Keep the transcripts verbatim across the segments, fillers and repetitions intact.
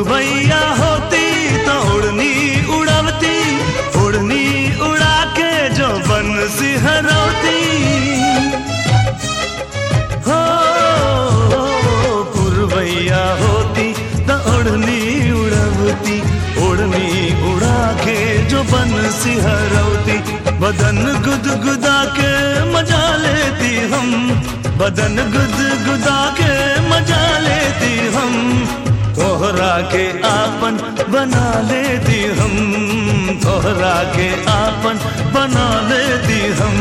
पुरवैया होती तो उड़नी उड़वती, उड़नी उड़ा के जो बंसी हरौती। हो पुरवैया होती तो उड़नी उड़वती, उड़नी उड़ा के जो बंसी हरौती। बदन गुदगुदा के मजा लेती हम, बदन गुदगुदा के मजा लेती हम। तोहरा के आपन बना लेती हम, तोहरा के आपन बना लेती हम।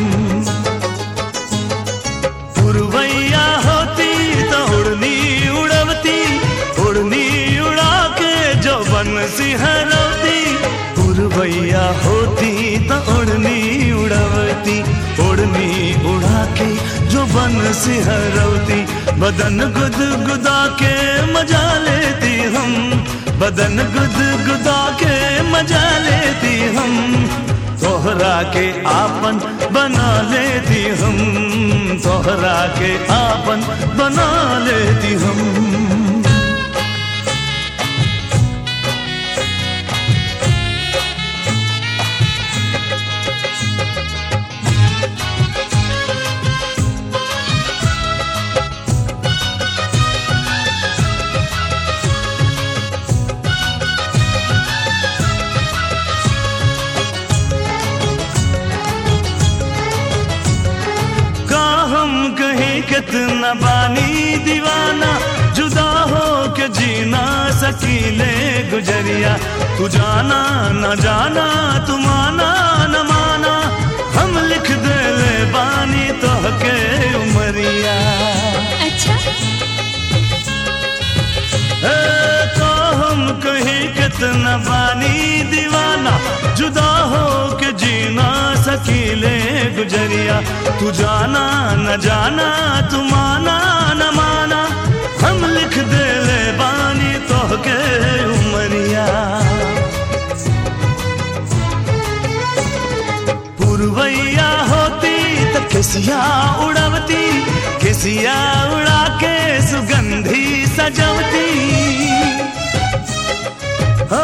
पुरवैया होती तो उड़नी उड़वती, उड़नी उड़ा के जो बंसी हरौती। पुरवैया होती तो उड़नी उड़वती, उड़नी उड़ा के जो बंसी हरौती। बदन गुदगुदा के मजा लेती हम, बदन गुदगुदा के मजा लेती हम। तोहरा के आपन बना लेती हम, तोहरा के आपन बना लेती हम। कितना बानी दीवाना, जुदा हो के जीना सकीले गुजरिया। तू जाना न जाना, तू माना न माना, हम लिख दे ले बानी तो के उमरिया। अच्छा ए, तो हम कहीं कितना बानी दीवाना, जुदा हो के जीना सकीले गुजरिया। तू जाना न जाना, तू माना न माना, हम लिख दे ले बानी तो के उमरिया। पुरवैया होती तो केसिया उड़वती, केसिया उड़ा के सुगंधी सजवती। हो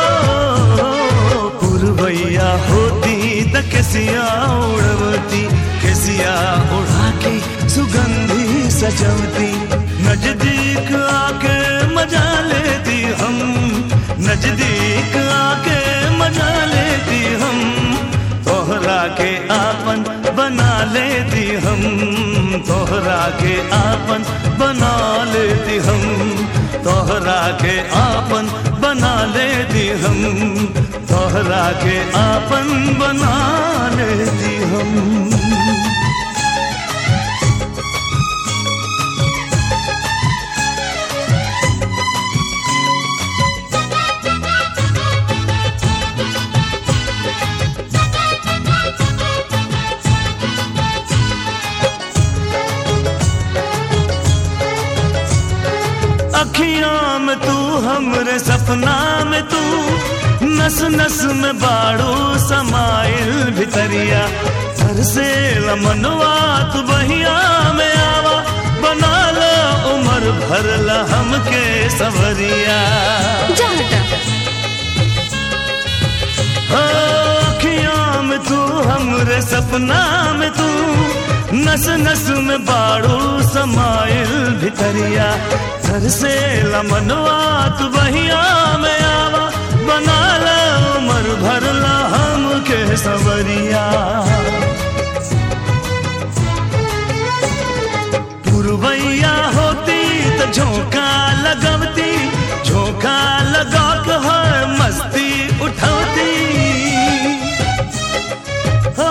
पुरवैया होती तो केसिया उड़वती, केसिया उड़ा के सुगंधी सजवती। नजदीक आके मजा लेती हम, नजदीक आके मजा लेती हम। तोहरा के आपन बना लेती हम, तोहरा के आपन बना लेती हम। तोहरा के आपन बना लेती हम, तोहरा के आपन बना लेती हम। अखियां में तू, हमरे सपना में तू, नस नस में बाड़ू समाइल भितरिया। सर से लमनवा तू बहिया में आवा, बना ला उम्र भर ला हमके सवरिया। अखियां में तू, हमरे सपना में तू, नस नस में बाड़ू समाइल भितरिया। सर से लमनवा तू बहिया में आवा, बना ला उम्र भर ला हमके सवरिया। पुरवैया होती तो झोंका लगवती, झोंका लगा के है मस्ती उठौती। हो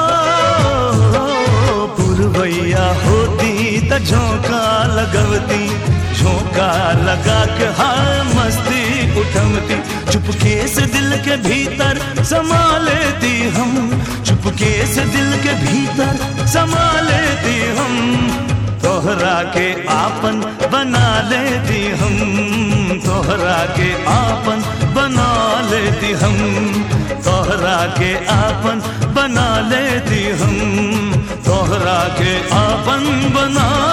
पुरवैया होती तो झोंका लगवती, झोंका लगा के हाँ मस्ती उठमती। चुपके से दिल के भीतर समा लेती हम, चुपके से दिल के भीतर समा लेती हम। तोहरा के आपन बना लेती हम, तोहरा के आपन बना लेती हम। तोहरा के आपन बना लेती हम, तोहरा के आपन बना